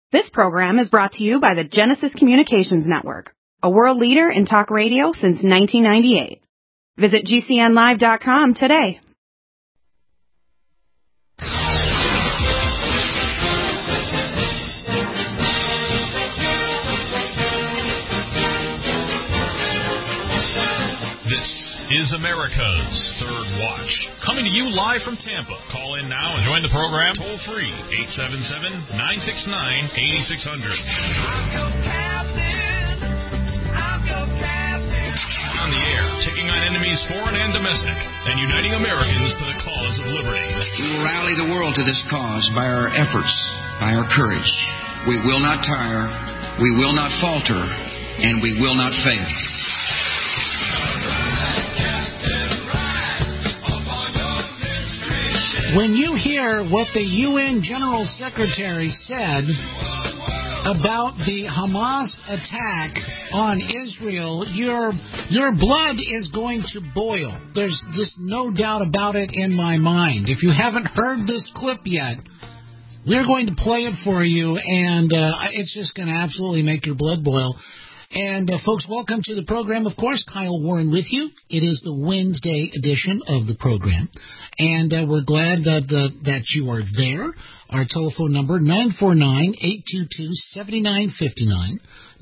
This program is brought to you by the Genesis Communications Network, a world leader in talk radio since 1998. Visit GCNlive.com today. This is America's Third Watch, coming to you live from Tampa. Call in now and join the program toll free, 877-969-8600. On the air, taking on enemies foreign and domestic, and uniting Americans to the cause of liberty. We will rally the world to this cause by our efforts, by our courage. We will not tire, we will not falter, and we will not fail. When you hear what the UN General Secretary said about the Hamas attack on Israel, your blood is going to boil. There's just no doubt about it in my mind. If you haven't heard this clip yet, we're going to play it for you, and it's just going to absolutely make your blood boil. And, folks, welcome to the program. Of course, Kyle Warren with you. It is the Wednesday edition of the program, and we're glad that you are there. Our telephone number, 949-822-7959,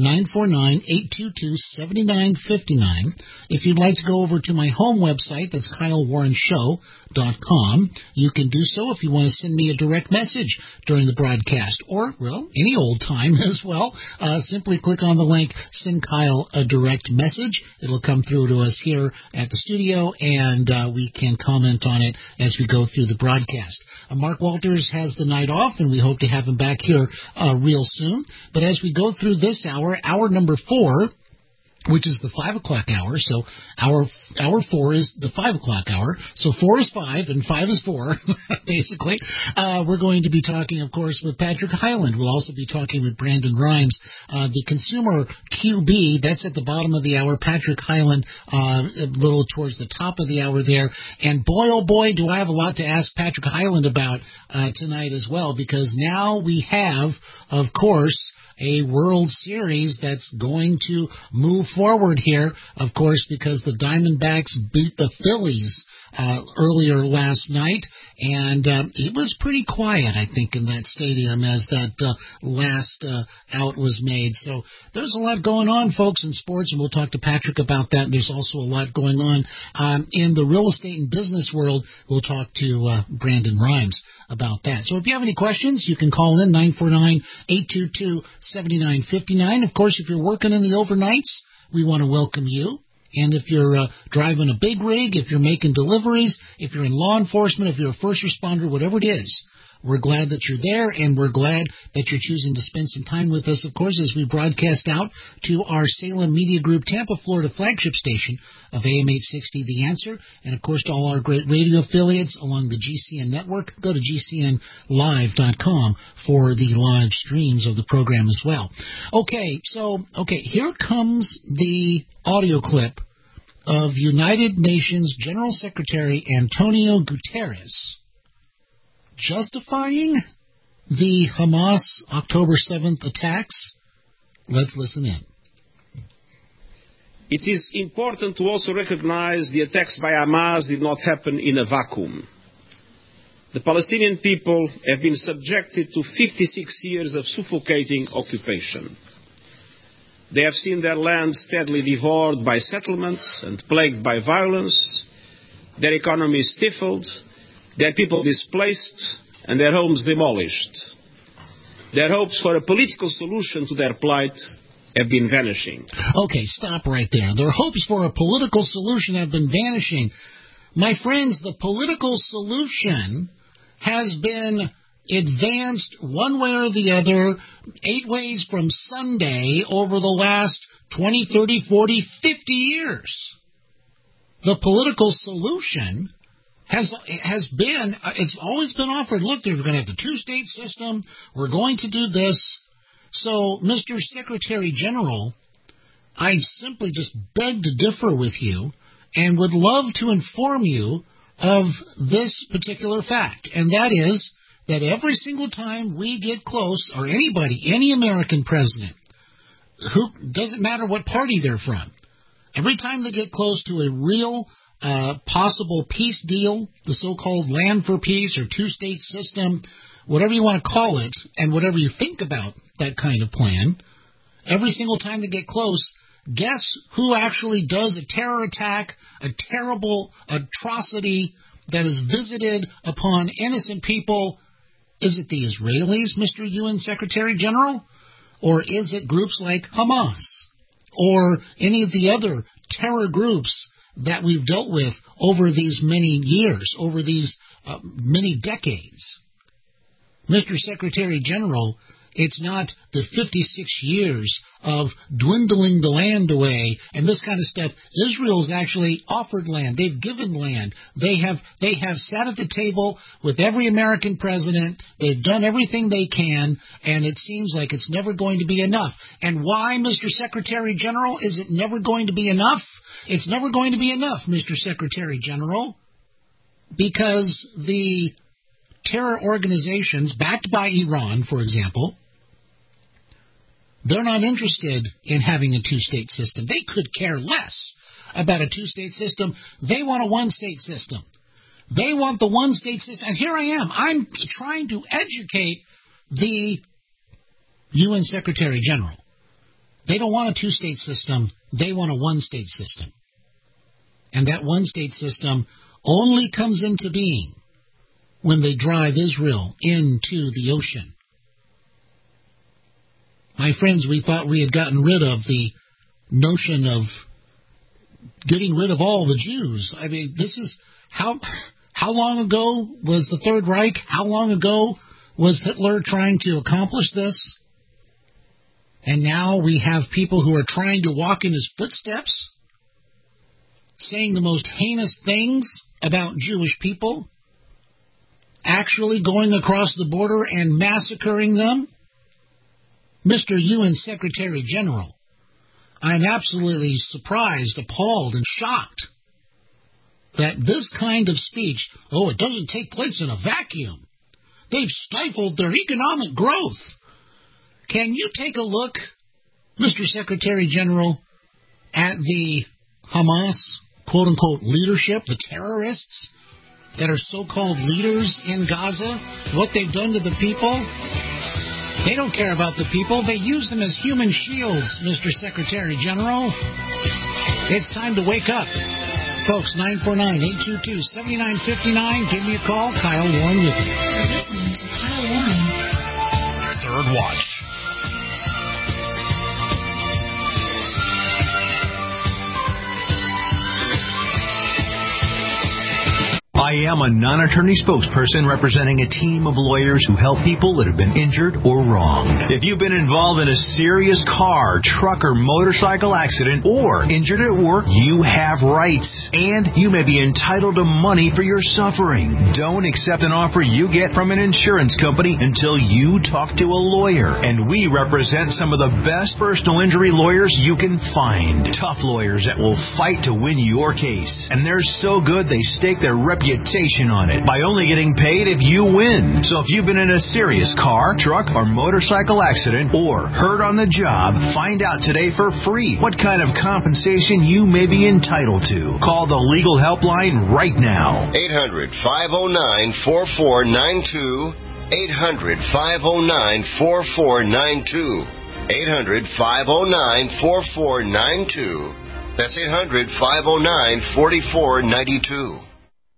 949-822-7959. If you'd like to go over to my home website, that's KyleWarrenShow.com, you can do so if you want to send me a direct message during the broadcast, or, well, any old time as well. Simply click on the link, send Kyle a direct message. It'll come through to us here at the studio, and we can comment on it as we go through the broadcast. Mark Walters has the night off, and we hope to have him back here real soon. But as we go through this hour number 4, which is the 5 o'clock hour, so hour 4 is the 5 o'clock hour, so 4 is 5 and 5 is 4, basically. We're going to be talking, of course, with Patrick Hyland. We'll also be talking with Brandon Rhymes, the consumer QB. That's at the bottom of the hour. Patrick Hyland, a little towards the top of the hour there. And boy, oh boy, do I have a lot to ask Patrick Hyland about tonight as well, because now we have, of course, a World Series that's going to move forward here, of course, because the Diamondbacks beat the Phillies earlier last night, and it was pretty quiet, I think, in that stadium as that last out was made. So there's a lot going on, folks, in sports, and we'll talk to Patrick about that. There's also a lot going on in the real estate and business world. We'll talk to Brandon Rhymes about that. So if you have any questions, you can call in 949-822-7959. Of course, if you're working in the overnights, we want to welcome you. And if you're driving a big rig, if you're making deliveries, if you're in law enforcement, if you're a first responder, whatever it is, we're glad that you're there, and we're glad that you're choosing to spend some time with us, of course, as we broadcast out to our Salem Media Group, Tampa, Florida flagship station of AM 860, The Answer, and, of course, to all our great radio affiliates along the GCN network. Go to GCNlive.com for the live streams of the program as well. Okay, here comes the audio clip of United Nations General Secretary Antonio Guterres justifying the Hamas October 7th attacks. Let's listen in. It is important to also recognize the attacks by Hamas did not happen in a vacuum. The Palestinian people have been subjected to 56 years of suffocating occupation. They have seen their land steadily devoured by settlements and plagued by violence, their economy stifled, their people displaced, and their homes demolished. Their hopes for a political solution to their plight have been vanishing. Okay, stop right there. Their hopes for a political solution have been vanishing. My friends, the political solution has been advanced one way or the other, 8 ways from Sunday over the last 20, 30, 40, 50 years. The political solution it's always been offered, look, we're going to have the two-state system, we're going to do this. So, Mr. Secretary General, I simply just beg to differ with you and would love to inform you of this particular fact, and that is that every single time we get close, or anybody, any American president, who doesn't matter what party they're from, every time they get close to a real possible peace deal, the so-called land for peace or two-state system, whatever you want to call it, and whatever you think about that kind of plan, every single time they get close, guess who actually does a terror attack, a terrible atrocity that is visited upon innocent people? Is it the Israelis, Mr. UN Secretary General? Or is it groups like Hamas? Or any of the other terror groups that we've dealt with over these many years, over these many decades? Mr. Secretary General, it's not the 56 years of dwindling the land away and this kind of stuff. Israel's actually offered land. They've given land. They have sat at the table with every American president. They've done everything they can, and it seems like it's never going to be enough. And why, Mr. Secretary General, is it never going to be enough? It's never going to be enough, Mr. Secretary General, because the terror organizations backed by Iran, for example, they're not interested in having a two-state system. They could care less about a two-state system. They want a one-state system. They want the one-state system. And here I am. I'm trying to educate the UN Secretary General. They don't want a two-state system. They want a one-state system. And that one-state system only comes into being when they drive Israel into the ocean. My friends, we thought we had gotten rid of the notion of getting rid of all the Jews. I mean, this is how long ago was the Third Reich? How long ago was Hitler trying to accomplish this? And now we have people who are trying to walk in his footsteps, saying the most heinous things about Jewish people, actually going across the border and massacring them. Mr. UN Secretary General, I'm absolutely surprised, appalled, and shocked that this kind of speech, it doesn't take place in a vacuum. They've stifled their economic growth. Can you take a look, Mr. Secretary General, at the Hamas, quote-unquote, leadership, the terrorists that are so-called leaders in Gaza, what they've done to the people? They don't care about the people. They use them as human shields, Mr. Secretary General. It's time to wake up. Folks, 949-822-7959. Give me a call. Kyle Warren with you. You're listening to Kyle Warren. Third Watch. I am a non-attorney spokesperson representing a team of lawyers who help people that have been injured or wronged. If you've been involved in a serious car, truck, or motorcycle accident or injured at work, you have rights, and you may be entitled to money for your suffering. Don't accept an offer you get from an insurance company until you talk to a lawyer. And we represent some of the best personal injury lawyers you can find. Tough lawyers that will fight to win your case. And they're so good they stake their reputation on it by only getting paid if you win. So if you've been in a serious car, truck, or motorcycle accident or hurt on the job, find out today for free what kind of compensation you may be entitled to. Call the legal helpline right now. 800-509-4492. 800-509-4492. 800-509-4492. That's 800-509-4492.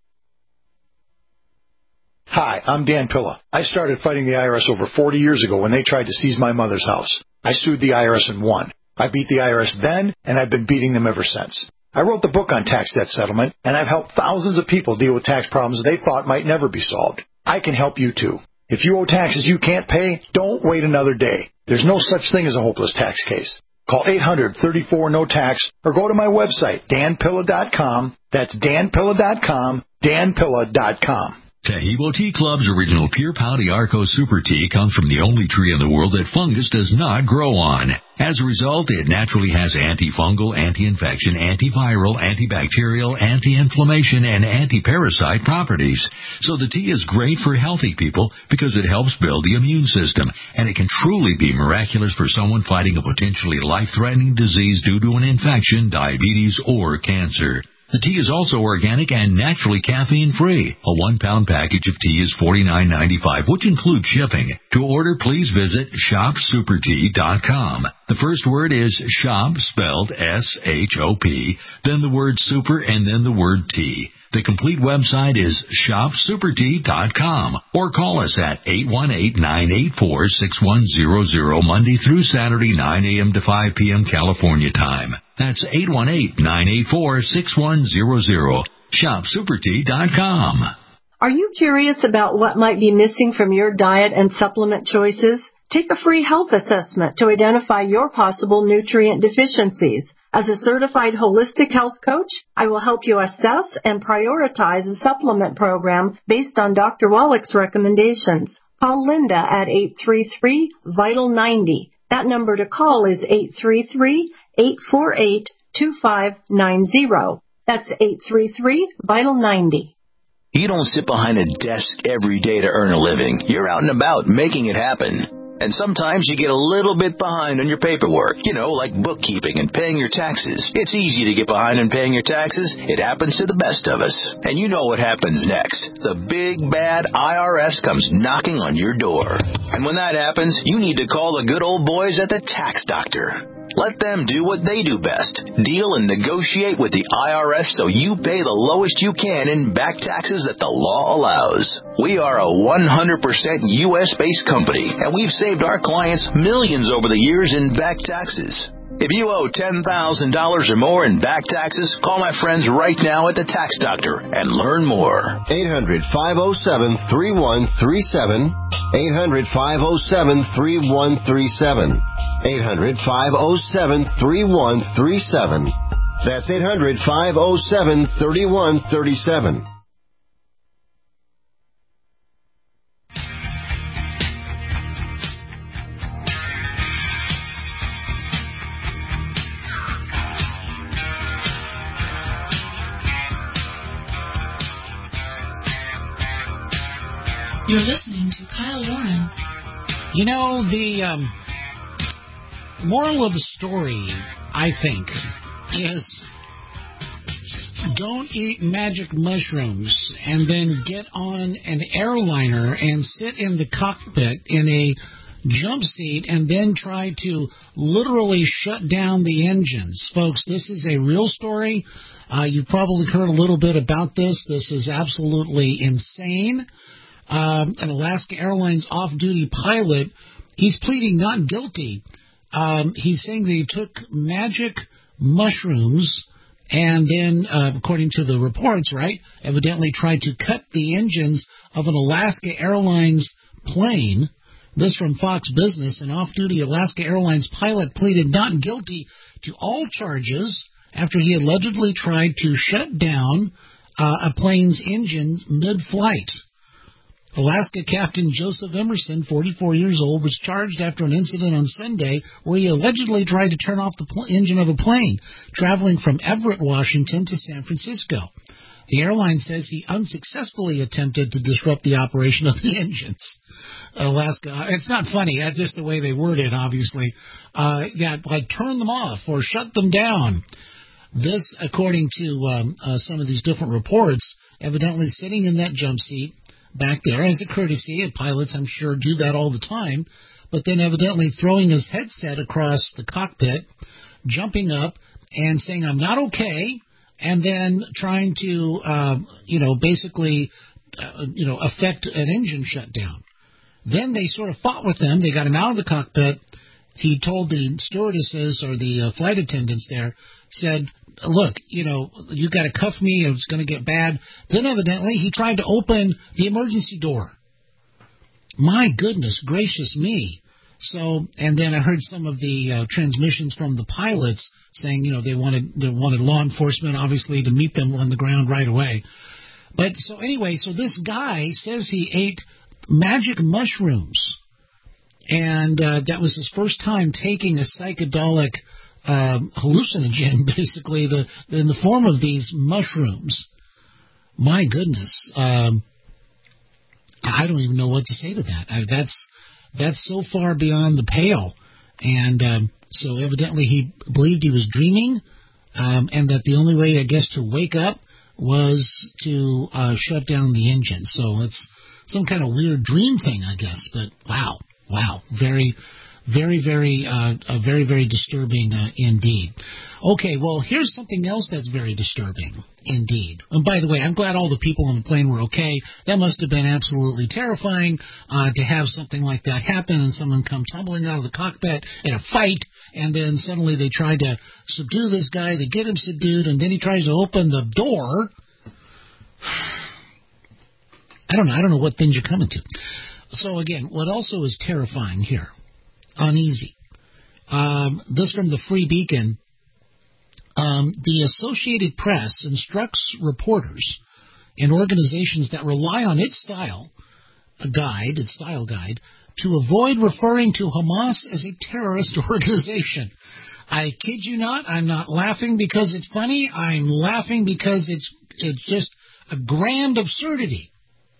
Hi, I'm Dan Pilla. I started fighting the IRS over 40 years ago when they tried to seize my mother's house. I sued the IRS and won. I beat the IRS then, and I've been beating them ever since. I wrote the book on tax debt settlement, and I've helped thousands of people deal with tax problems they thought might never be solved. I can help you too. If you owe taxes you can't pay, don't wait another day. There's no such thing as a hopeless tax case. Call 800-34-NO-TAX or go to my website, danpilla.com. That's danpilla.com, danpilla.com. Tahibo Tea Club's original Pure Pau Arco Super Tea comes from the only tree in the world that fungus does not grow on. As a result, it naturally has antifungal, anti-infection, antiviral, antibacterial, anti-inflammation, and anti-parasite properties. So the tea is great for healthy people because it helps build the immune system, and it can truly be miraculous for someone fighting a potentially life-threatening disease due to an infection, diabetes, or cancer. The tea is also organic and naturally caffeine-free. A 1-pound package of tea is $49.95, which includes shipping. To order, please visit shopsupertea.com. The first word is shop, spelled S-H-O-P, then the word super, and then the word tea. The complete website is shopsupertea.com, or call us at 818-984-6100 Monday through Saturday, 9 a.m. to 5 p.m. California time. That's 818-984-6100. Shopsupertea.com. Are you curious about what might be missing from your diet and supplement choices? Take a free health assessment to identify your possible nutrient deficiencies. As a certified holistic health coach, I will help you assess and prioritize a supplement program based on Dr. Wallach's recommendations. Call Linda at 833-VITAL-90. That number to call is 833-848-2590. That's 833-VITAL-90. You don't sit behind a desk every day to earn a living. You're out and about making it happen. And sometimes you get a little bit behind on your paperwork, like bookkeeping and paying your taxes. It's easy to get behind on paying your taxes. It happens to the best of us. And you know what happens next. The big, bad IRS comes knocking on your door. And when that happens, you need to call the good old boys at the Tax Doctor. Let them do what they do best. Deal and negotiate with the IRS so you pay the lowest you can in back taxes that the law allows. We are a 100% U.S.-based company, and we've saved our clients millions over the years in back taxes. If you owe $10,000 or more in back taxes, call my friends right now at the Tax Doctor and learn more. 800-507-3137. 800-507-3137. 800-507-3137. That's 800-507-3137. You're listening to Kyle Warren. The moral of the story, I think, is don't eat magic mushrooms and then get on an airliner and sit in the cockpit in a jump seat and then try to literally shut down the engines. Folks, this is a real story. You've probably heard a little bit about this. This is absolutely insane. An Alaska Airlines off-duty pilot, he's pleading not guilty. He's saying that he took magic mushrooms and then, according to the reports, evidently tried to cut the engines of an Alaska Airlines plane. This from Fox Business. An off-duty Alaska Airlines pilot pleaded not guilty to all charges after he allegedly tried to shut down a plane's engine mid-flight. Alaska Captain Joseph Emerson, 44 years old, was charged after an incident on Sunday where he allegedly tried to turn off the engine of a plane traveling from Everett, Washington to San Francisco. The airline says he unsuccessfully attempted to disrupt the operation of the engines. Alaska, it's not funny, that's just the way they word it, obviously. Turn them off or shut them down. This, according to some of these different reports, evidently sitting in that jump seat back there as a courtesy, and pilots, I'm sure, do that all the time, but then evidently throwing his headset across the cockpit, jumping up and saying, I'm not okay, and then trying to, basically, affect an engine shutdown. Then they sort of fought with him. They got him out of the cockpit. He told the stewardesses or the flight attendants there, said, look, you got to cuff me, it's going to get bad. Then evidently he tried to open the emergency door. My goodness gracious me. So, and then I heard some of the transmissions from the pilots saying, they wanted law enforcement, obviously, to meet them on the ground right away. But so anyway, so this guy says he ate magic mushrooms. And that was his first time taking a psychedelic hallucinogen, basically, in the form of these mushrooms. My goodness. I don't even know what to say to that. That's so far beyond the pale. And so evidently he believed he was dreaming, and that the only way, I guess, to wake up was to shut down the engine. So it's some kind of weird dream thing, I guess. But wow. Very, very, very, very, very disturbing indeed. Okay, well, here's something else that's very disturbing indeed. And by the way, I'm glad all the people on the plane were okay. That must have been absolutely terrifying to have something like that happen and someone come tumbling out of the cockpit in a fight, and then suddenly they try to subdue this guy. They get him subdued, and then he tries to open the door. I don't know what things you're coming to. So again, what also is terrifying here, uneasy. This from the Free Beacon. The Associated Press instructs reporters and organizations that rely on its style guide, to avoid referring to Hamas as a terrorist organization. I kid you not, I'm not laughing because it's funny. I'm laughing because it's just a grand absurdity.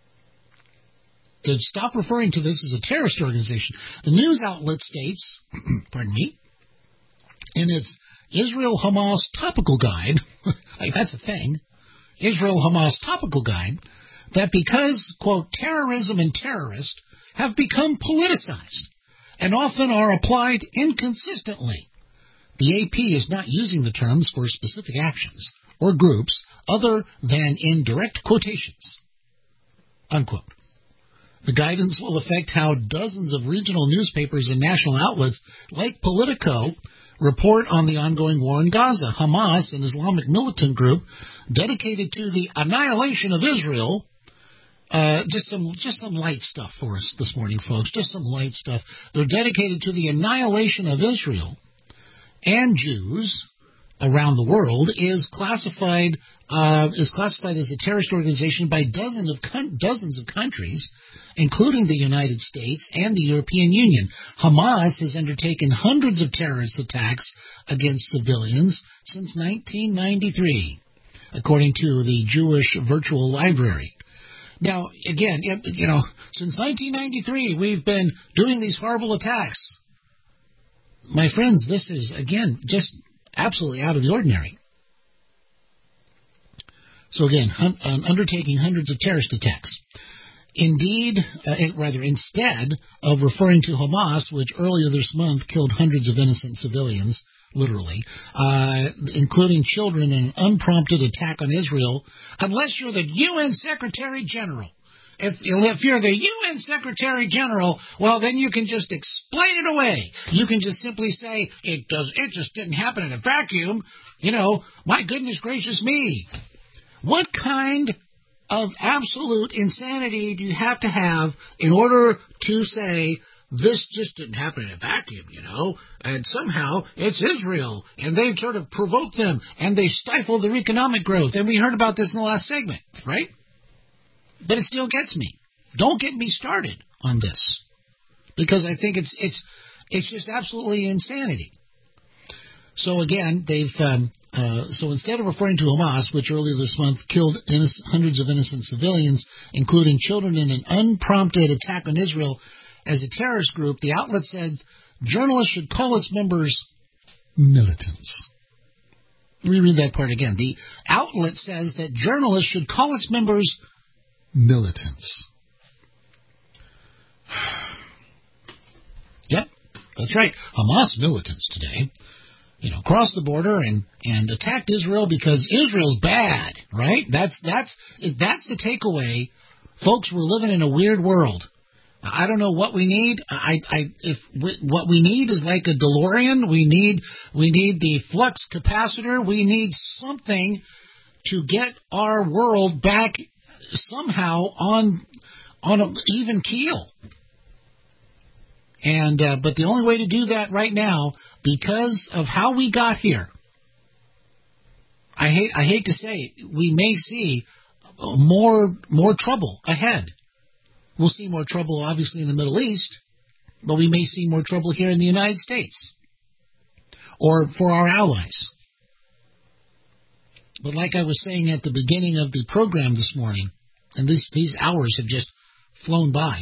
To stop referring to this as a terrorist organization. The news outlet states, pardon me, in its Israel-Hamas Topical Guide, like that's a thing, Israel-Hamas Topical Guide, that because, quote, terrorism and terrorist have become politicized and often are applied inconsistently. The AP is not using the terms for specific actions or groups other than in direct quotations, unquote. The guidance will affect how dozens of regional newspapers and national outlets like Politico report on the ongoing war in Gaza. Hamas, an Islamic militant group dedicated to the annihilation of Israel. Just some light stuff for us this morning, folks. Just some light stuff. They're dedicated to the annihilation of Israel and Jews around the world is classified as a terrorist organization by dozens of countries, including the United States and the European Union. Hamas has undertaken hundreds of terrorist attacks against civilians since 1993, according to the Jewish Virtual Library. Now, again, since 1993, we've been doing these horrible attacks. My friends, this is, again, just absolutely out of the ordinary. So again, undertaking hundreds of terrorist attacks. Instead of referring to Hamas, which earlier this month killed hundreds of innocent civilians, literally, including children in an unprompted attack on Israel, unless you're the UN Secretary General. If you're the UN Secretary General, well, then you can just explain it away. You can just simply say, it just didn't happen in a vacuum. My goodness gracious me. What kind of absolute insanity do you have to have in order to say, this just didn't happen in a vacuum, and somehow it's Israel, and they sort of provoked them, and they stifled their economic growth, and we heard about this in the last segment, right? But it still gets me. Don't get me started on this, because I think it's just absolutely insanity. So again, so instead of referring to Hamas, which earlier this month killed hundreds of innocent civilians, including children, in an unprompted attack on Israel, as a terrorist group, the outlet says journalists should call its members militants. Let me read that part again. The outlet says that journalists should call its members militants. Yep, that's right. Hamas militants today, crossed the border and attacked Israel because Israel's bad, right? That's the takeaway. Folks, we're living in a weird world. I don't know what we need. What we need is like a DeLorean. We need the flux capacitor. We need something to get our world back somehow on an even keel. And but the only way to do that right now, because of how we got here, I hate to say it, we may see more trouble ahead. We'll see more trouble, obviously, in the Middle East, but we may see more trouble here in the United States or for our allies. But like I was saying at the beginning of the program this morning, and these hours have just flown by,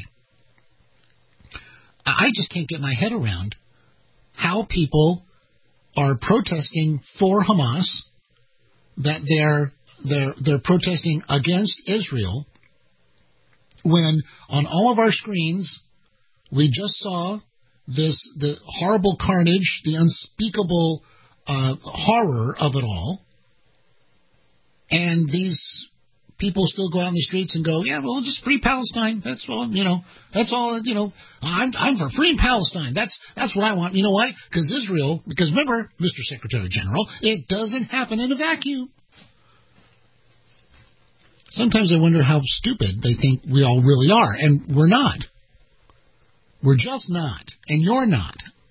I just can't get my head around how people are protesting for Hamas, that they're protesting against Israel, when on all of our screens we just saw the horrible carnage, the unspeakable horror of it all, and these people still go out in the streets and go, yeah, well, just free Palestine. That's all, that's all, I'm for free Palestine. That's what I want. You know why? Because remember, Mr. Secretary General, it doesn't happen in a vacuum. Sometimes I wonder how stupid they think we all really are, and we're not. We're just not, and you're not.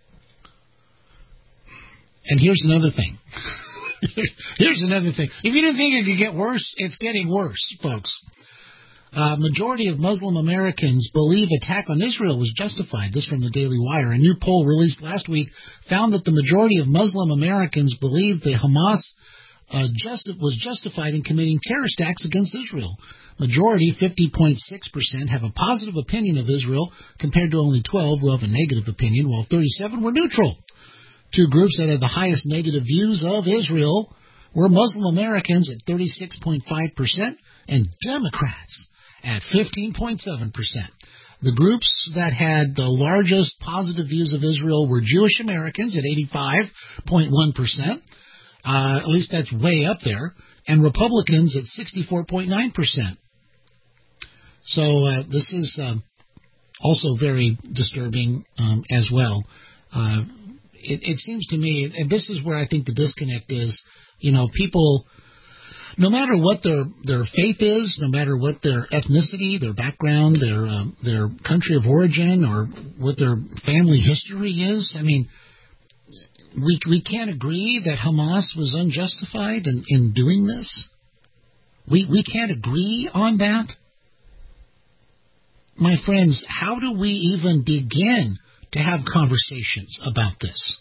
And here's another thing. Here's another thing. If you didn't think it could get worse, it's getting worse, folks. Majority of Muslim Americans believe attack on Israel was justified. This from the Daily Wire. A new poll released last week found that the majority of Muslim Americans believe the Hamas was justified in committing terrorist acts against Israel. Majority, 50.6%, have a positive opinion of Israel, compared to only 12 who have a negative opinion, while 37 were neutral. Two groups that had the highest negative views of Israel were Muslim Americans at 36.5% and Democrats at 15.7%. The groups that had the largest positive views of Israel were Jewish Americans at 85.1%. At least that's way up there. And Republicans at 64.9%. So this is also very disturbing as well. It seems to me, and this is where I think the disconnect is, people, no matter what their faith is, no matter what their ethnicity, their background, their country of origin, or what their family history is, I mean, we can't agree that Hamas was unjustified in doing this. We can't agree on that. My friends, how do we even begin to have conversations about this?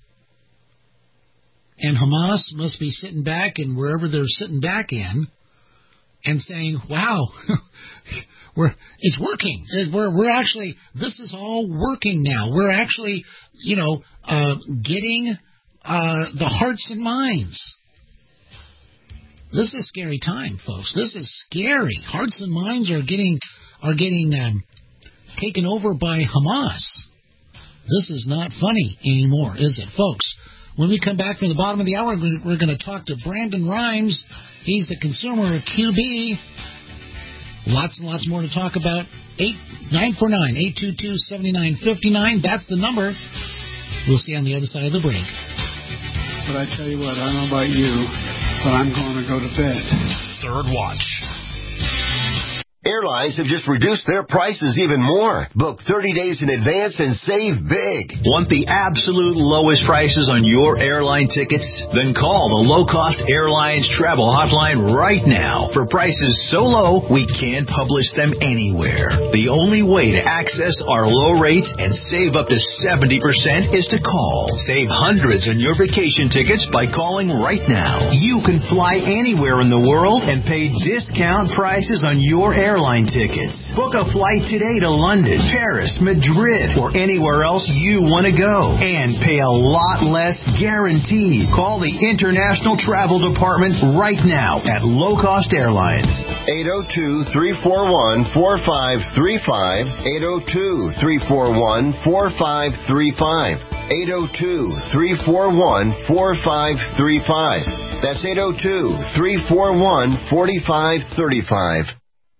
And Hamas must be sitting back and wherever they're sitting back in and saying, wow, it's working. We're actually, this is all working now. We're actually, getting the hearts and minds. This is a scary time, folks. This is scary. Hearts and minds are getting taken over by Hamas. This is not funny anymore, is it, folks? When we come back from the bottom of the hour, we're going to talk to Brandon Rhymes. He's the consumer of QB. Lots and lots more to talk about. 949-822-7959. That's the number. We'll see you on the other side of the break. But I tell you what, I don't know about you, but I'm going to go to bed. Third Watch. Airlines have just reduced their prices even more. Book 30 days in advance and save big. Want the absolute lowest prices on your airline tickets? Then call the Low Cost Airlines Travel Hotline right now for prices so low we can't publish them anywhere. The only way to access our low rates and save up to 70% is to call. Save hundreds on your vacation tickets by calling right now. You can fly anywhere in the world and pay discount prices on your airline tickets. Book a flight today to London, Paris, Madrid, or anywhere else you want to go and pay a lot less guaranteed. Call the International Travel Department right now at Low Cost Airlines. 802-341-4535. 802-341-4535. 802-341-4535. That's 802-341-4535.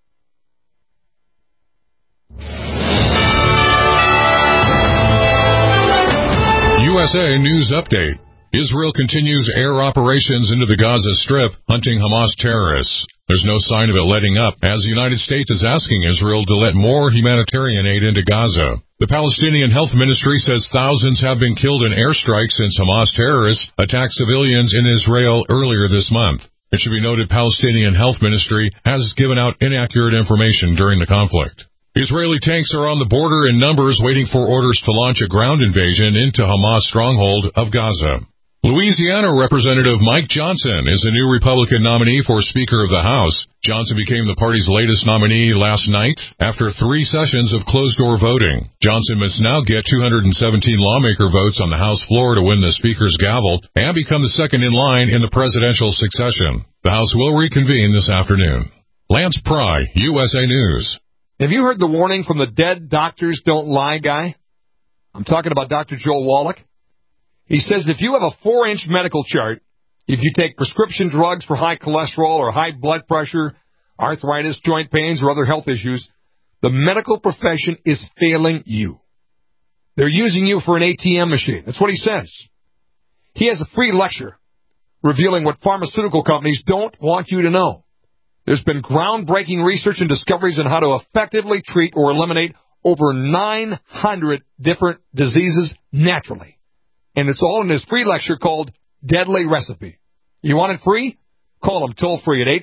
USA News Update. Israel continues air operations into the Gaza Strip, hunting Hamas terrorists. There's no sign of it letting up, as the United States is asking Israel to let more humanitarian aid into Gaza. The Palestinian Health Ministry says thousands have been killed in airstrikes since Hamas terrorists attacked civilians in Israel earlier this month. It should be noted Palestinian Health Ministry has given out inaccurate information during the conflict. Israeli tanks are on the border in numbers waiting for orders to launch a ground invasion into Hamas stronghold of Gaza. Louisiana Representative Mike Johnson is the new Republican nominee for Speaker of the House. Johnson became the party's latest nominee last night after 3 sessions of closed-door voting. Johnson must now get 217 lawmaker votes on the House floor to win the Speaker's gavel and become the second in line in the presidential succession. The House will reconvene this afternoon. Lance Pry, USA News. Have you heard the warning from the dead doctors don't lie guy? I'm talking about Dr. Joel Wallach. He says if you have a 4-inch medical chart, if you take prescription drugs for high cholesterol or high blood pressure, arthritis, joint pains, or other health issues, the medical profession is failing you. They're using you for an ATM machine. That's what he says. He has a free lecture revealing what pharmaceutical companies don't want you to know. There's been groundbreaking research and discoveries on how to effectively treat or eliminate over 900 different diseases naturally. And it's all in this free lecture called Deadly Recipe. You want it free? Call them toll-free at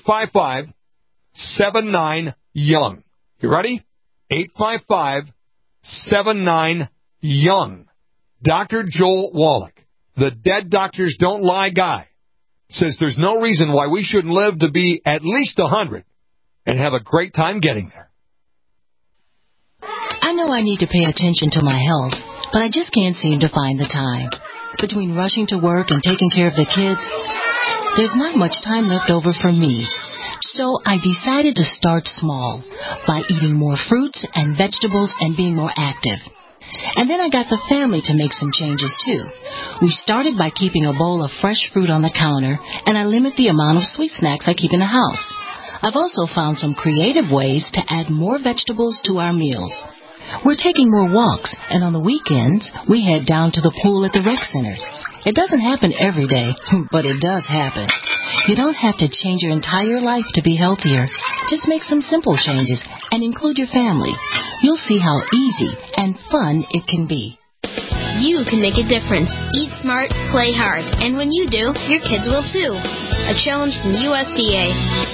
855-79-YOUNG. You ready? 855-79-YOUNG. Dr. Joel Wallach, the Dead Doctors Don't Lie guy, says there's no reason why we shouldn't live to be at least 100 and have a great time getting there. I know I need to pay attention to my health, but I just can't seem to find the time. Between rushing to work and taking care of the kids, there's not much time left over for me. So I decided to start small by eating more fruits and vegetables and being more active. And then I got the family to make some changes, too. We started by keeping a bowl of fresh fruit on the counter, and I limit the amount of sweet snacks I keep in the house. I've also found some creative ways to add more vegetables to our meals. We're taking more walks, and on the weekends, we head down to the pool at the rec center. It doesn't happen every day, but it does happen. You don't have to change your entire life to be healthier. Just make some simple changes and include your family. You'll see how easy and fun it can be. You can make a difference. Eat smart, play hard. And when you do, your kids will too. A challenge from USDA.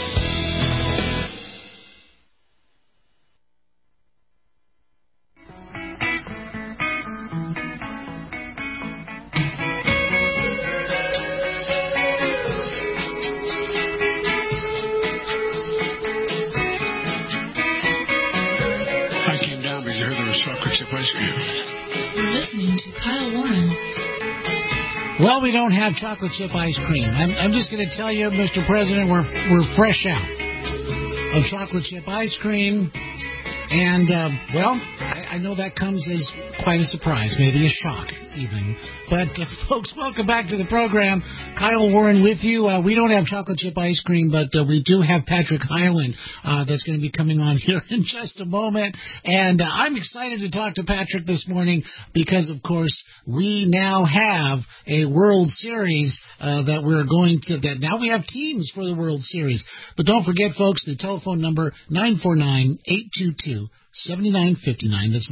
Well, we don't have chocolate chip ice cream. I'm just going to tell you, Mr. President, we're fresh out of chocolate chip ice cream. And, I know that comes as quite a surprise, maybe a shock even. But, folks, welcome back to the program. Kyle Warren with you. We don't have chocolate chip ice cream, but we do have Patrick Hyland that's going to be coming on here in just a moment. And I'm excited to talk to Patrick this morning because, of course, we now have a World Series that now we have teams for the World Series. But don't forget, folks, the telephone number, 949-822-7959. That's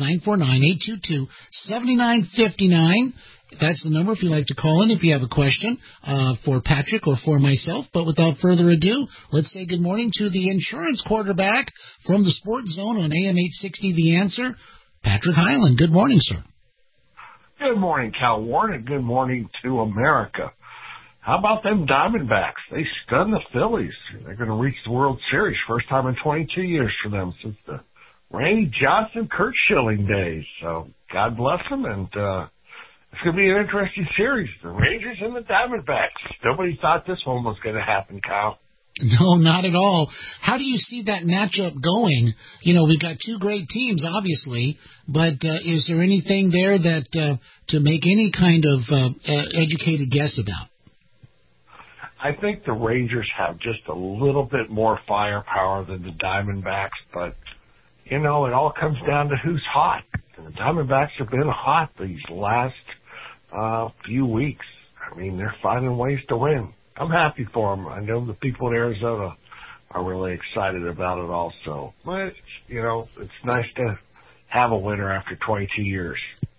949-822-7959. That's the number if you'd like to call in if you have a question for Patrick or for myself. But without further ado, let's say good morning to the insurance quarterback from the Sports Zone on AM 860 The Answer, Patrick Hyland. Good morning, sir. Good morning, Cal Warren, and good morning to America. How about them Diamondbacks? They stunned the Phillies. They're going to reach the World Series, first time in 22 years for them since the Randy Johnson, Curt Schilling days. So God bless them, and it's going to be an interesting series. The Rangers and the Diamondbacks. Nobody thought this one was going to happen, Kyle. No, not at all. How do you see that matchup going? You know, we got two great teams, obviously, but is there anything there that to make any kind of educated guess about? I think the Rangers have just a little bit more firepower than the Diamondbacks, but, you know, it all comes down to who's hot. And the Diamondbacks have been hot these last few weeks. I mean, they're finding ways to win. I'm happy for them. I know the people in Arizona are really excited about it also. But, you know, it's nice to have a winner after 22 years.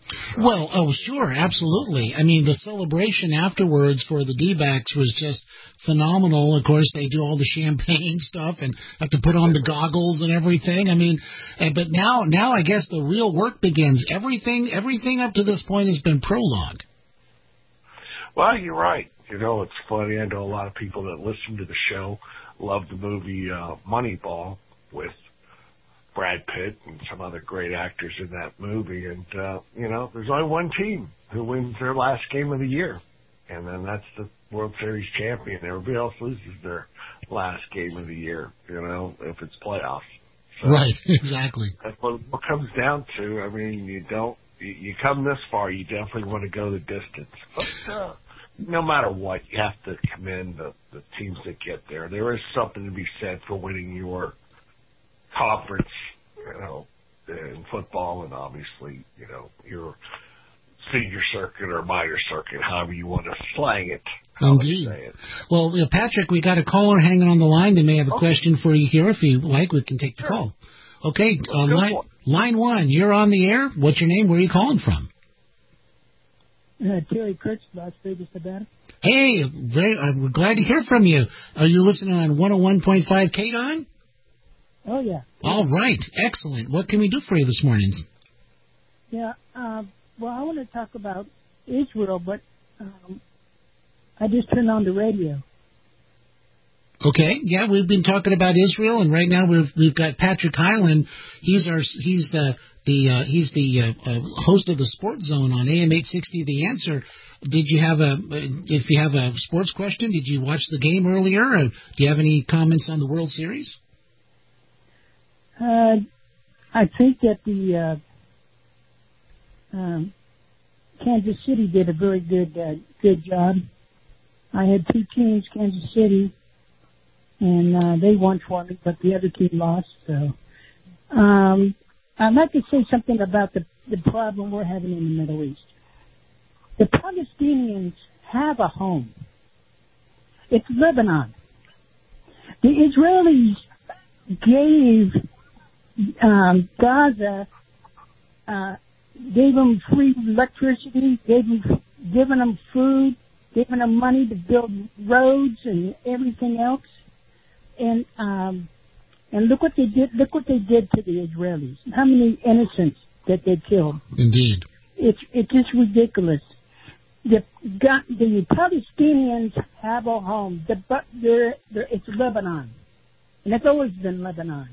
Well, sure, absolutely. I mean, the celebration afterwards for the D-backs was just phenomenal. Of course, they do all the champagne stuff and have to put on the goggles and everything. I mean, but now I guess the real work begins. Everything up to this point has been prologue. Well, you're right. You know, it's funny. I know a lot of people that listen to the show love the movie Moneyball with Brad Pitt and some other great actors in that movie. And, you know, there's only one team who wins their last game of the year. And then that's the World Series champion. Everybody else loses their last game of the year, you know, if it's playoffs. So right, exactly. That's what it comes down to. I mean, you come this far, you definitely want to go the distance. But, no matter what, you have to commend the teams that get there. There is something to be said for winning your conference, you know, in football, and obviously, you know, your senior circuit or minor circuit, however you want to slang it. Indeed. Well, Patrick, we got a caller hanging on the line. They may have a question for you here. If you like, we can take the call. Okay, line one, you're on the air. What's your name? Where are you calling from? Terry Kurtz, Las Vegas, Nevada. Hey, we're glad to hear from you. Are you listening on 101.5 KDON? Oh, yeah. All right. Excellent. What can we do for you this morning? Yeah, well, I want to talk about Israel, but I just turned on the radio. Okay. Yeah, we've been talking about Israel, and right now we've got Patrick Hyland. He's the host of the Sports Zone on AM 860. The Answer. If you have a sports question, did you watch the game earlier, or do you have any comments on the World Series? I think that the Kansas City did a very good job. I had two teams, Kansas City, and they won for me, but the other team lost. So I'd like to say something about the problem we're having in the Middle East. The Palestinians have a home. It's Lebanon. The Israelis gave Gaza, gave them free electricity, given them food, given them money to build roads and everything else. And look what they did. Look what they did to the Israelis. How many innocents that they killed? Indeed, it's just ridiculous. The Palestinians have a home. It's Lebanon, and it's always been Lebanon.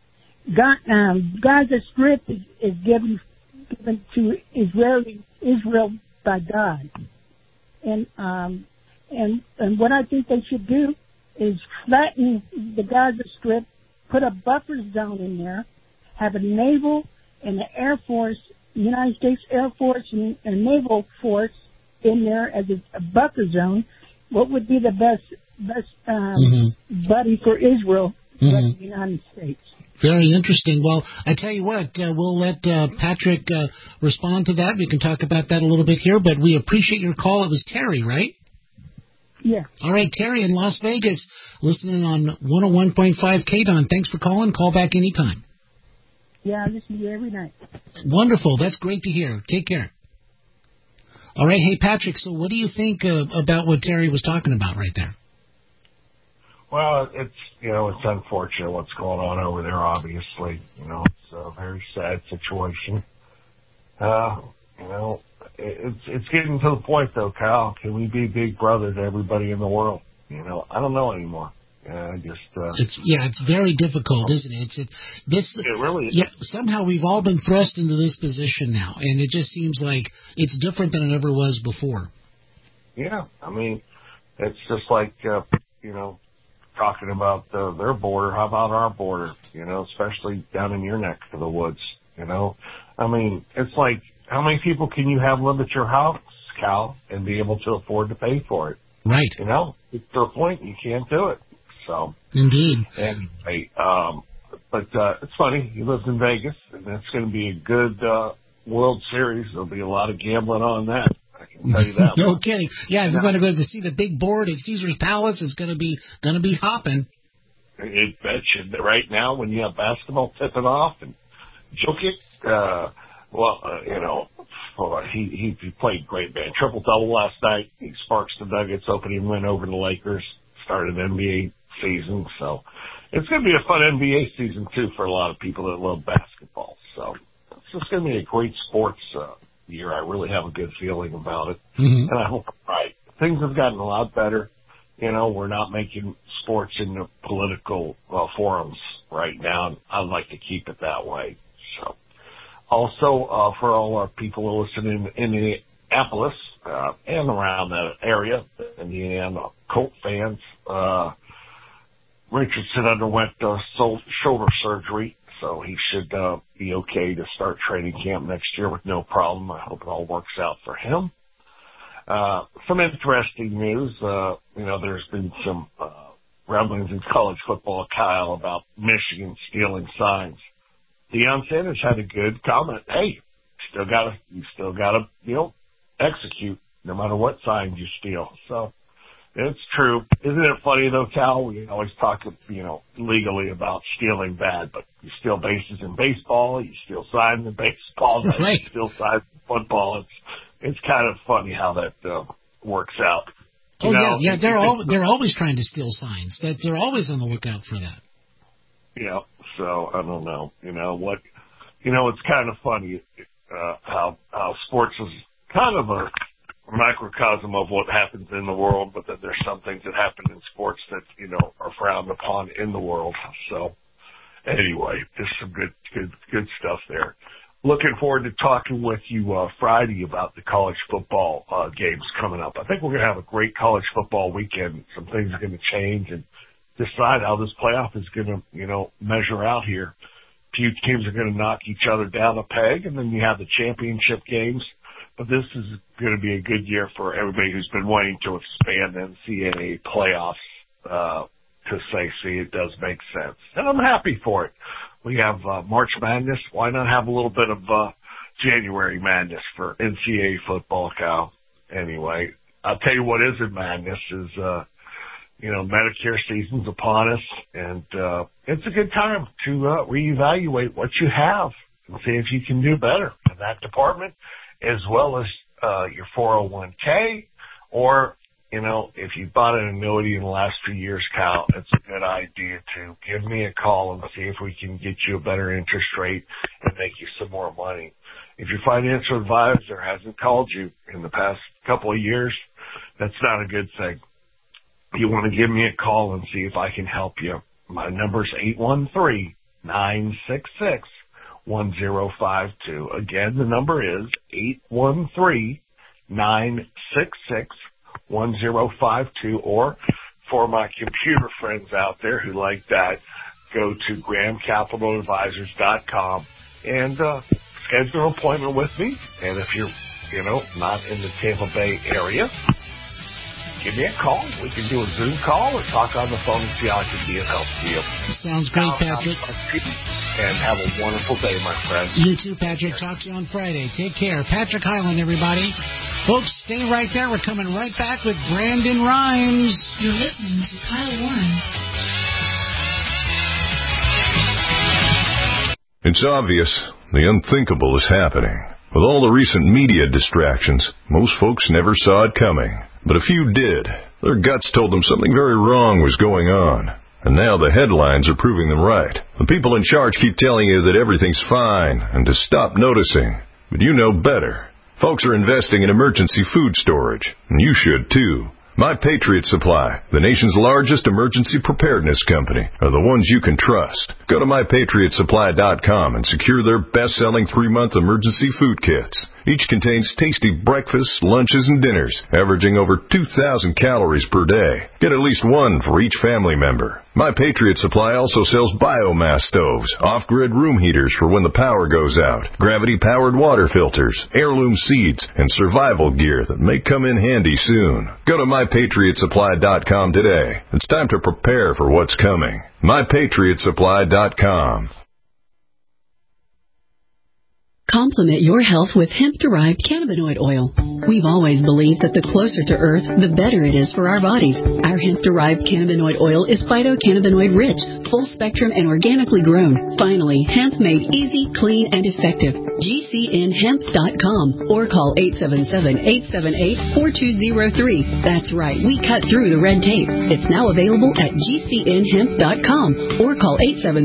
Gaza Strip is given to Israel by God, and what I think they should do is flatten the Gaza Strip, put a buffer zone in there, have a naval and an Air Force, United States Air Force and Naval Force in there as a buffer zone. What would be the best buddy for Israel, but the United States? Very interesting. Well, I tell you what, we'll let Patrick respond to that. We can talk about that a little bit here, but we appreciate your call. It was Terry, right? Yeah. All right, Terry in Las Vegas, listening on 101.5 KDON. Thanks for calling. Call back anytime. Yeah, I listen to you every night. Wonderful. That's great to hear. Take care. All right. Hey, Patrick, so what do you think about what Terry was talking about right there? Well, it's unfortunate what's going on over there, obviously. It's a very sad situation. It's getting to the point, though, Kyle. Can we be big brother to everybody in the world? I don't know anymore. It's very difficult, isn't it? It really is. Yeah, somehow we've all been thrust into this position now, and it just seems like it's different than it ever was before. Yeah, I mean, it's just like talking about their border. How about our border? Especially down in your neck of the woods. I mean, it's like, how many people can you have live at your house, Cal, and be able to afford to pay for it? Right. It's to a point you can't do it. So. Indeed. Anyway, but it's funny. He lives in Vegas, and that's going to be a good World Series. There'll be a lot of gambling on that. I can tell you that. No kidding. Yeah, if you're going to go to see the big board at Caesar's Palace, it's going to be hopping. It bet you. Right now, when you have basketball tipping off and Jokic, he played great, man. Triple-double last night. He sparks the Nuggets opening win over the Lakers. Started an NBA season. So it's going to be a fun NBA season, too, for a lot of people that love basketball. So it's just going to be a great sports year. I really have a good feeling about it. Mm-hmm. And I hope I'm right. Things have gotten a lot better. You know, we're not making sports into political forums right now. And I'd like to keep it that way. So also, for all our people who listen in Indianapolis and around that area, Indiana Colt fans, Richardson underwent shoulder surgery, so he should be okay to start training camp next year with no problem. I hope it all works out for him. Some interesting news. There's been some rumblings in college football, Kyle, about Michigan stealing signs. Deion Sanders had a good comment. Hey, you still gotta, execute no matter what signs you steal. So it's true. Isn't it funny though, Cal? We always talk, legally about stealing bad, but you steal bases in baseball, you steal signs in baseball, right. You steal signs in football. It's kind of funny how that works out. Yeah. They're always trying to steal signs. That they're always on the lookout for that. Yeah. So I don't know. It's kind of funny how sports is kind of a microcosm of what happens in the world, but that there's some things that happen in sports that are frowned upon in the world. So anyway, just some good stuff there. Looking forward to talking with you Friday about the college football games coming up. I think we're going to have a great college football weekend. Some things are going to change and decide how this playoff is going to, measure out here. Few teams are going to knock each other down a peg, and then you have the championship games. But this is going to be a good year for everybody who's been wanting to expand NCAA playoffs to say, see, it does make sense. And I'm happy for it. We have March Madness. Why not have a little bit of January Madness for NCAA football, Kyle? Anyway, I'll tell you what isn't madness is, Medicare season's upon us, and it's a good time to reevaluate what you have and see if you can do better in that department, as well as your 401k, or, if you bought an annuity in the last few years, Kyle, it's a good idea to give me a call and see if we can get you a better interest rate and make you some more money. If your financial advisor hasn't called you in the past couple of years, that's not a good thing. You want to give me a call and see if I can help you. My number's 813-966-1052. Again, the number is 813-966-1052. Or for my computer friends out there who like that, go to GrahamCapitalAdvisors.com and schedule an appointment with me. And if you're, not in the Tampa Bay area, give me a call. We can do a Zoom call or talk on the phone and see how I can be of help to you. Sounds great, Patrick. And have a wonderful day, my friend. You too, Patrick. Talk to you on Friday. Take care. Patrick Highland, everybody. Folks, stay right there. We're coming right back with Brandon Rhymes. You're listening to Kyle Warren. It's obvious the unthinkable is happening. With all the recent media distractions, most folks never saw it coming. But a few did. Their guts told them something very wrong was going on. And now the headlines are proving them right. The people in charge keep telling you that everything's fine and to stop noticing. But you know better. Folks are investing in emergency food storage, and you should too. My Patriot Supply, the nation's largest emergency preparedness company, are the ones you can trust. Go to MyPatriotSupply.com and secure their best-selling 3-month emergency food kits. Each contains tasty breakfasts, lunches, and dinners, averaging over 2,000 calories per day. Get at least one for each family member. My Patriot Supply also sells biomass stoves, off-grid room heaters for when the power goes out, gravity-powered water filters, heirloom seeds, and survival gear that may come in handy soon. Go to MyPatriotSupply.com today. It's time to prepare for what's coming. MyPatriotSupply.com. Complement your health with hemp-derived cannabinoid oil. We've always believed that the closer to Earth, the better it is for our bodies. Our hemp-derived cannabinoid oil is phytocannabinoid-rich, full-spectrum, and organically grown. Finally, hemp made easy, clean, and effective. GCNhemp.com or call 877-878-4203. That's right, we cut through the red tape. It's now available at GCNhemp.com or call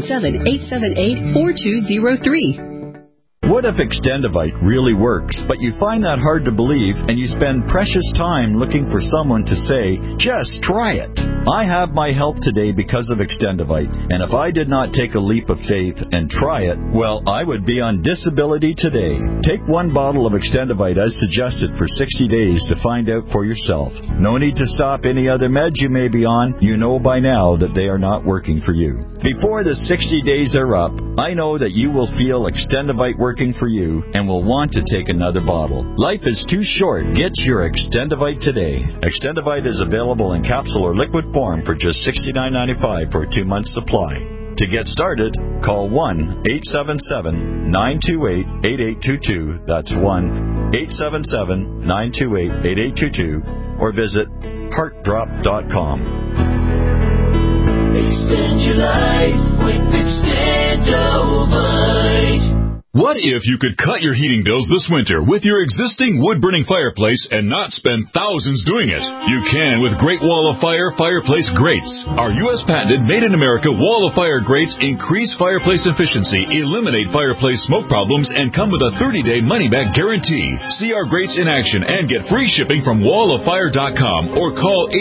877-878-4203. What if Extendivite really works, but you find that hard to believe and you spend precious time looking for someone to say, just try it? I have my help today because of Extendivite, and if I did not take a leap of faith and try it, well, I would be on disability today. Take one bottle of Extendivite as suggested for 60 days to find out for yourself. No need to stop any other meds you may be on. You know by now that they are not working for you. Before the 60 days are up, I know that you will feel Extendivite working for you and will want to take another bottle. Life is too short. Get your Extendivite today. Extendivite is available in capsule or liquid form for just $69.95 for a 2-month supply. To get started, call 1-877-928-8822. That's 1-877-928-8822 or visit heartdrop.com. Extend your life with Extendivite. What if you could cut your heating bills this winter with your existing wood-burning fireplace and not spend thousands doing it? You can with Great Wall of Fire fireplace grates. Our U.S. patented made-in-America Wall of Fire grates increase fireplace efficiency, eliminate fireplace smoke problems, and come with a 30-day money-back guarantee. See our grates in action and get free shipping from walloffire.com or call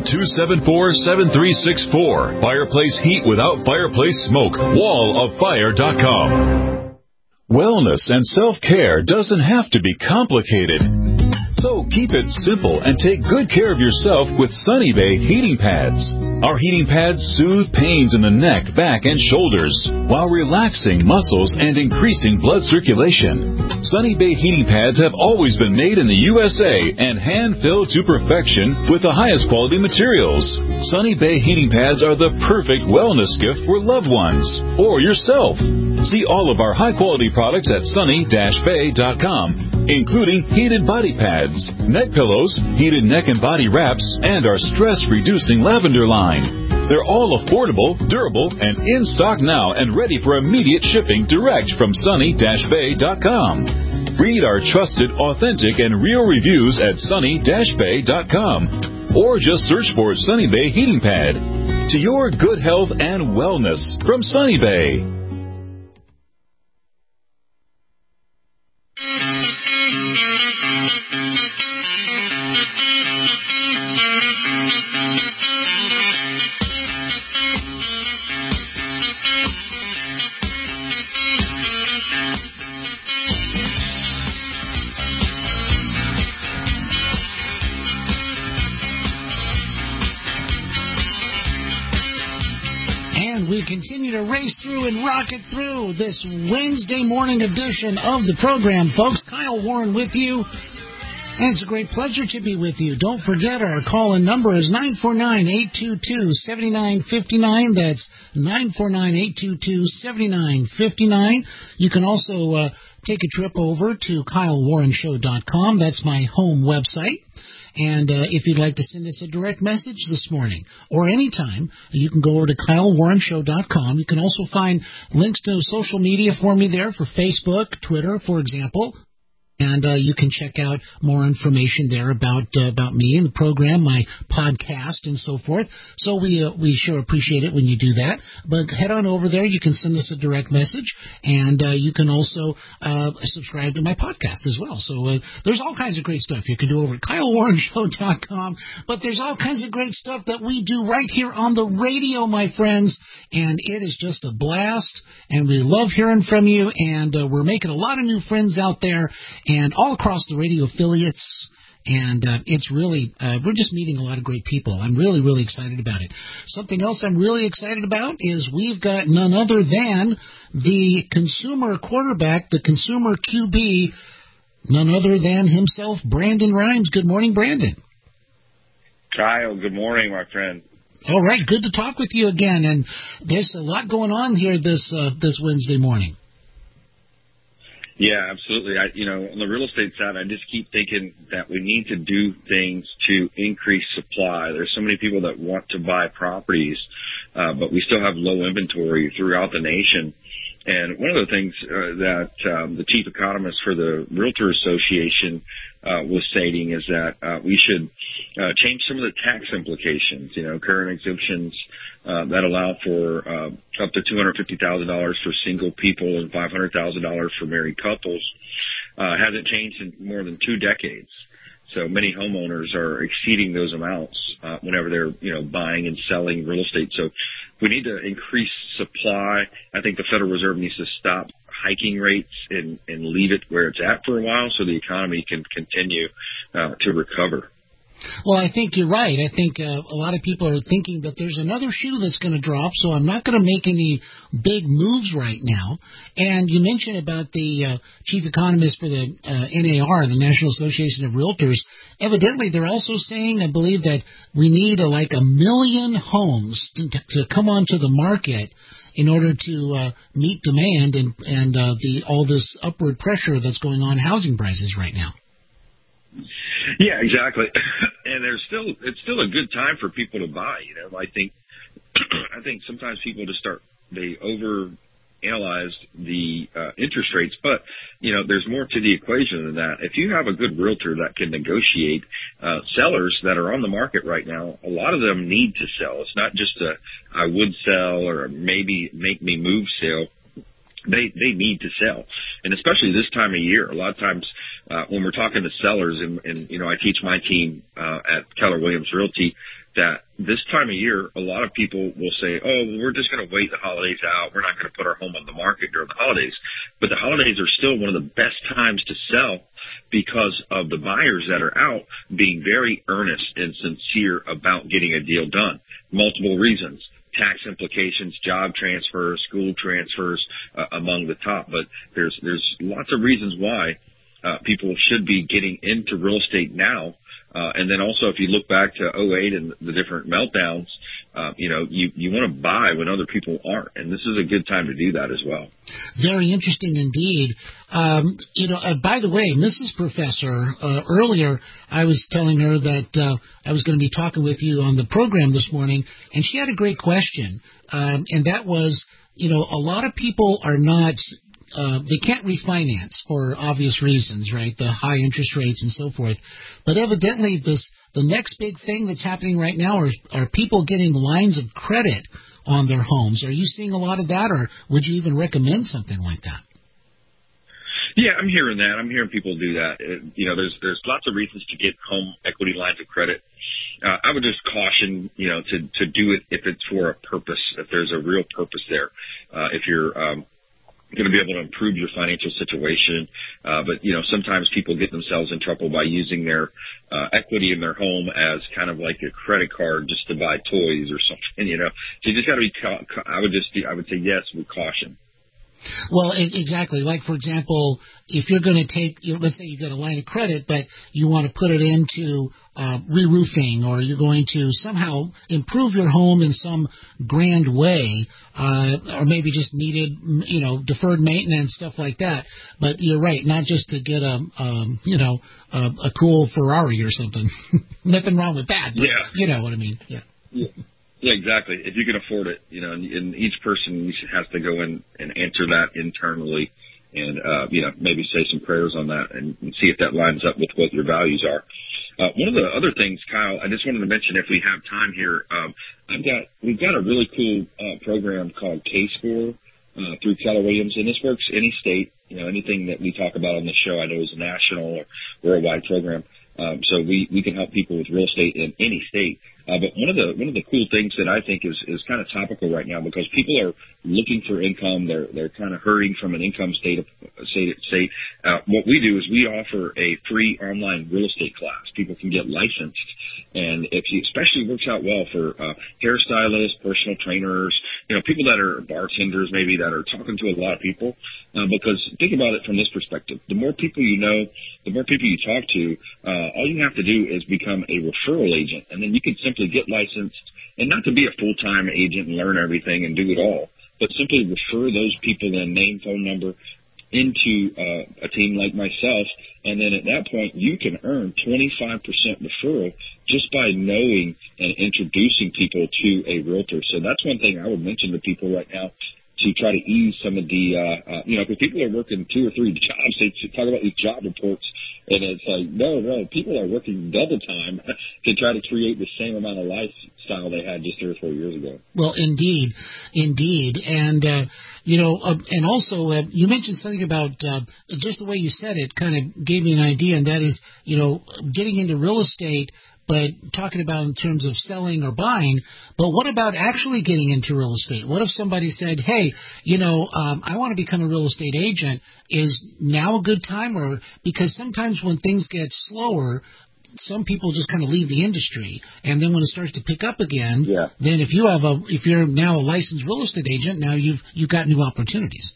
800-274-7364. Fireplace heat without fireplace smoke. walloffire.com. Wellness and self-care doesn't have to be complicated. So keep it simple and take good care of yourself with Sunny Bay heating pads. Our heating pads soothe pains in the neck, back, and shoulders while relaxing muscles and increasing blood circulation. Sunny Bay heating pads have always been made in the USA and hand-filled to perfection with the highest quality materials. Sunny Bay heating pads are the perfect wellness gift for loved ones or yourself. See all of our high-quality products at sunny-bay.com, including heated body pads, neck pillows, heated neck and body wraps, and our stress-reducing lavender line. They're all affordable, durable, and in stock now and ready for immediate shipping direct from sunny-bay.com. Read our trusted, authentic, and real reviews at sunny-bay.com or just search for Sunny Bay Heating Pad. To your good health and wellness from Sunny Bay. We continue to race through and rocket through this Wednesday morning edition of the program, folks. Kyle Warren with you, and it's a great pleasure to be with you. Don't forget, our call-in number is 949-822-7959. That's 949-822-7959. You can also take a trip over to KyleWarrenShow.com. That's my home website. And if you'd like to send us a direct message this morning or anytime, you can go over to KyleWarrenShow.com. You can also find links to social media for me there for Facebook, Twitter, for example. And you can check out more information there about me and the program, my podcast, and so forth. So we sure appreciate it when you do that. But head on over there. You can send us a direct message, and you can also subscribe to my podcast as well. So there's all kinds of great stuff you can do over at KyleWarrenShow.com. But there's all kinds of great stuff that we do right here on the radio, my friends. And it is just a blast, and we love hearing from you. And we're making a lot of new friends out there and all across the radio affiliates, and it's really, we're just meeting a lot of great people. I'm really, really excited about it. Something else I'm really excited about is we've got none other than the consumer quarterback, the consumer QB, none other than himself, Brandon Rhymes. Good morning, Brandon. Kyle, good morning, my friend. All right, good to talk with you again, and there's a lot going on here this Wednesday morning. Yeah, absolutely. On the real estate side, I just keep thinking that we need to do things to increase supply. There's so many people that want to buy properties, but we still have low inventory throughout the nation. And one of the things that the chief economist for the Realtor Association was stating is that we should change some of the tax implications, current exemptions that allow for up to $250,000 for single people and $500,000 for married couples hasn't changed in more than 2 decades. So many homeowners are exceeding those amounts whenever they're, buying and selling real estate. So we need to increase supply. I think the Federal Reserve needs to stop hiking rates and leave it where it's at for a while so the economy can continue to recover. Well, I think you're right. I think a lot of people are thinking that there's another shoe that's going to drop, so I'm not going to make any big moves right now. And you mentioned about the chief economist for the NAR, the National Association of Realtors. Evidently, they're also saying, I believe, that we need like 1 million homes to come onto the market in order to meet demand and all this upward pressure that's going on housing prices right now. Yeah, exactly. And it's still a good time for people to buy. I think sometimes people they overanalyze the interest rates, but there's more to the equation than that. If you have a good realtor that can negotiate, sellers that are on the market right now, a lot of them need to sell. It's not just I would sell or maybe make me move sale. They need to sell, and especially this time of year. A lot of times when we're talking to sellers, and I teach my team at Keller Williams Realty that this time of year, a lot of people will say, "Oh, we're just going to wait the holidays out. We're not going to put our home on the market during the holidays." But the holidays are still one of the best times to sell because of the buyers that are out being very earnest and sincere about getting a deal done. Multiple reasons. Tax implications, job transfers, school transfers, among the top. But there's lots of reasons why people should be getting into real estate now. And then also, if you look back to 2008 and the different meltdowns, you want to buy when other people aren't. And this is a good time to do that as well. Very interesting indeed. By the way, Mrs. Professor, earlier I was telling her that I was going to be talking with you on the program this morning, and she had a great question. And that was, a lot of people are not they can't refinance for obvious reasons, right? The high interest rates and so forth. But evidently the next big thing that's happening right now are people getting lines of credit on their homes. Are you seeing a lot of that, or would you even recommend something like that? Yeah, I'm hearing that. I'm hearing people do that. There's lots of reasons to get home equity lines of credit. I would just caution, to do it if it's for a purpose, if there's a real purpose there. If you're going to be able to improve your financial situation. But sometimes people get themselves in trouble by using their equity in their home as kind of like a credit card just to buy toys or something, So you just got to be, I would say yes with caution. Well, exactly. Like, for example, if you're going to take, let's say you got a line of credit, but you want to put it into re-roofing, or you're going to somehow improve your home in some grand way, or maybe just needed, deferred maintenance, stuff like that. But you're right, not just to get a cool Ferrari or something. Nothing wrong with that. But yeah. You know what I mean? Yeah. Yeah, exactly. If you can afford it, and each person has to go in and answer that internally and, maybe say some prayers on that and see if that lines up with what your values are. One of the other things, Kyle, I just wanted to mention if we have time here, we've got a really cool program called K-Score through Keller Williams, and this works any state. Anything that we talk about on the show I know is a national or worldwide program. So we can help people with real estate in any state. But one of the cool things that I think is kind of topical right now, because people are looking for income, they're kind of hurrying from an income state. What we do is we offer a free online real estate class. People can get licensed, and especially works out well for hairstylists, personal trainers, people that are bartenders maybe that are talking to a lot of people. Because think about it from this perspective: the more people you know, the more people you talk to. All you have to do is become a referral agent, and then you can simply get licensed, and not to be a full-time agent and learn everything and do it all, but simply refer those people in, name, phone number, into a team like myself, and then at that point you can earn 25% referral just by knowing and introducing people to a realtor. So that's one thing I would mention to people right now to try to ease some of the, because people are working 2 or 3 jobs. They talk about these job reports, and it's like, no, people are working double time to try to create the same amount of lifestyle they had just 3 or 4 years ago. Well, indeed. And, and also you mentioned something about just the way you said it kind of gave me an idea, and that is, getting into real estate, but talking about in terms of selling or buying. But what about actually getting into real estate? What if somebody said, hey, I want to become a real estate agent. Is now a good time? Or because sometimes when things get slower, some people just kind of leave the industry, and then when it starts to pick up again, then if you're now a licensed real estate agent, now you've got new opportunities.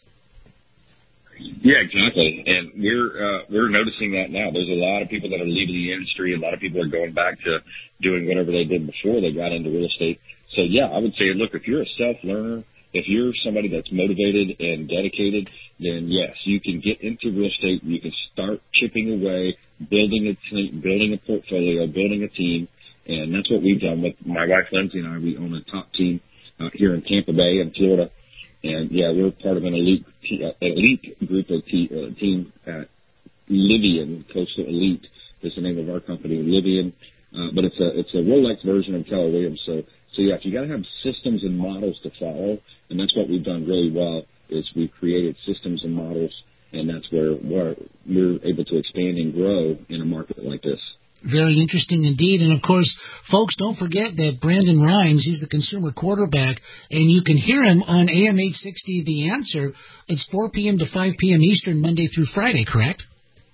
Yeah, exactly. And we're noticing that now. There's a lot of people that are leaving the industry. A lot of people are going back to doing whatever they did before they got into real estate. So, yeah, I would say, look, if you're a self-learner, if you're somebody that's motivated and dedicated, then, yes, you can get into real estate. You can start chipping away, building a portfolio, building a team. And that's what we've done with my wife, Lindsay, and I. We own a top team here in Tampa Bay in Florida. And, yeah, we're part of an elite group of team at Livian, Coastal Elite is the name of our company, Livian. But it's a Rolex version of Keller Williams. So yeah, you got to have systems and models to follow. And that's what we've done really well is we've created systems and models. And that's where we're able to expand and grow in a market like this. Very interesting indeed. And, of course, folks, don't forget that Brandon Rhymes, he's the consumer quarterback, and you can hear him on AM 860 The Answer. It's 4 p.m. to 5 p.m. Eastern, Monday through Friday, correct?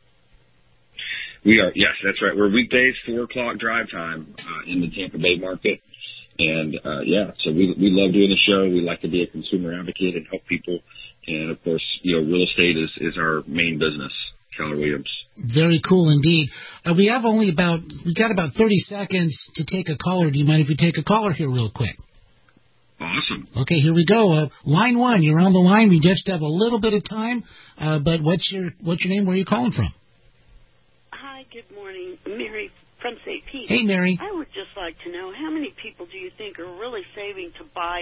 We are. Yes, that's right. We're weekdays, 4 o'clock drive time in the Tampa Bay market. And, so we love doing the show. We like to be a consumer advocate and help people. And, of course, real estate is our main business, Keller Williams. Very cool indeed. We got about 30 seconds to take a caller. Do you mind if we take a caller here real quick? Awesome. Okay, here we go. Line 1, you're on the line. We just have a little bit of time, but what's your name? Where are you calling from? Hi, good morning. Mary from St. Pete. Hey, Mary. I would just like to know how many people do you think are really saving to buy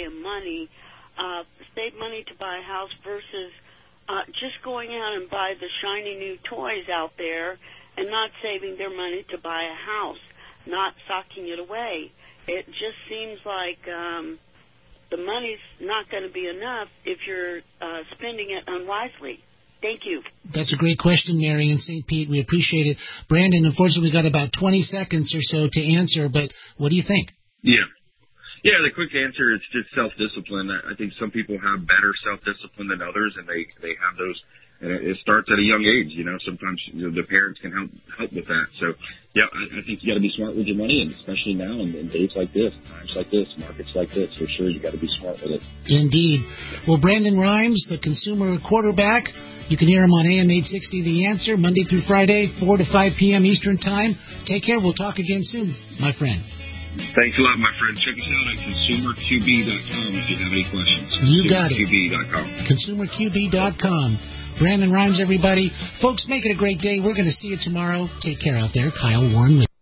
save money to buy a house versus just going out and buy the shiny new toys out there and not saving their money to buy a house, not socking it away. It just seems like the money's not going to be enough if you're spending it unwisely. Thank you. That's a great question, Mary in St. Pete. We appreciate it. Brandon, unfortunately, we've got about 20 seconds or so to answer, but what do you think? Yeah, the quick answer is just self-discipline. I think some people have better self-discipline than others, and they have those, and it starts at a young age. Sometimes the parents can help with that. So, yeah, I think you got to be smart with your money, and especially now in days like this, times like this, markets like this, for sure you got to be smart with it. Indeed. Well, Brandon Rhymes, the consumer quarterback, you can hear him on AM 860 The Answer, Monday through Friday, 4 to 5 p.m. Eastern Time. Take care. We'll talk again soon, my friend. Thanks a lot, my friend. Check us out at ConsumerQB.com if you have any questions. You got it. ConsumerQB.com. ConsumerQB.com. Brandon Rhymes, everybody. Folks, make it a great day. We're going to see you tomorrow. Take care out there. Kyle Warren with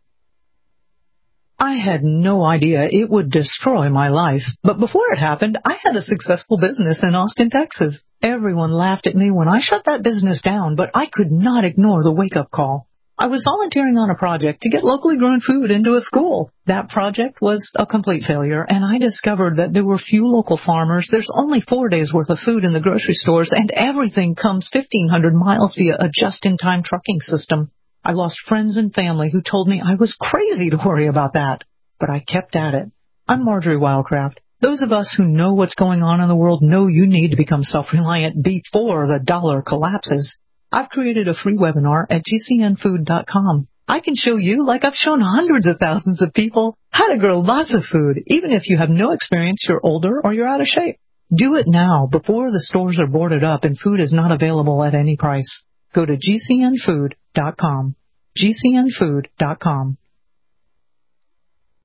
I had no idea it would destroy my life. But before it happened, I had a successful business in Austin, Texas. Everyone laughed at me when I shut that business down, but I could not ignore the wake-up call. I was volunteering on a project to get locally grown food into a school. That project was a complete failure, and I discovered that there were few local farmers. There's only 4 days' worth of food in the grocery stores, and everything comes 1,500 miles via a just-in-time trucking system. I lost friends and family who told me I was crazy to worry about that, but I kept at it. I'm Marjorie Wildcraft. Those of us who know what's going on in the world know you need to become self-reliant before the dollar collapses. I've created a free webinar at GCNfood.com. I can show you, like I've shown hundreds of thousands of people, how to grow lots of food, even if you have no experience, you're older, or you're out of shape. Do it now, before the stores are boarded up and food is not available at any price. Go to GCNfood.com. GCNfood.com.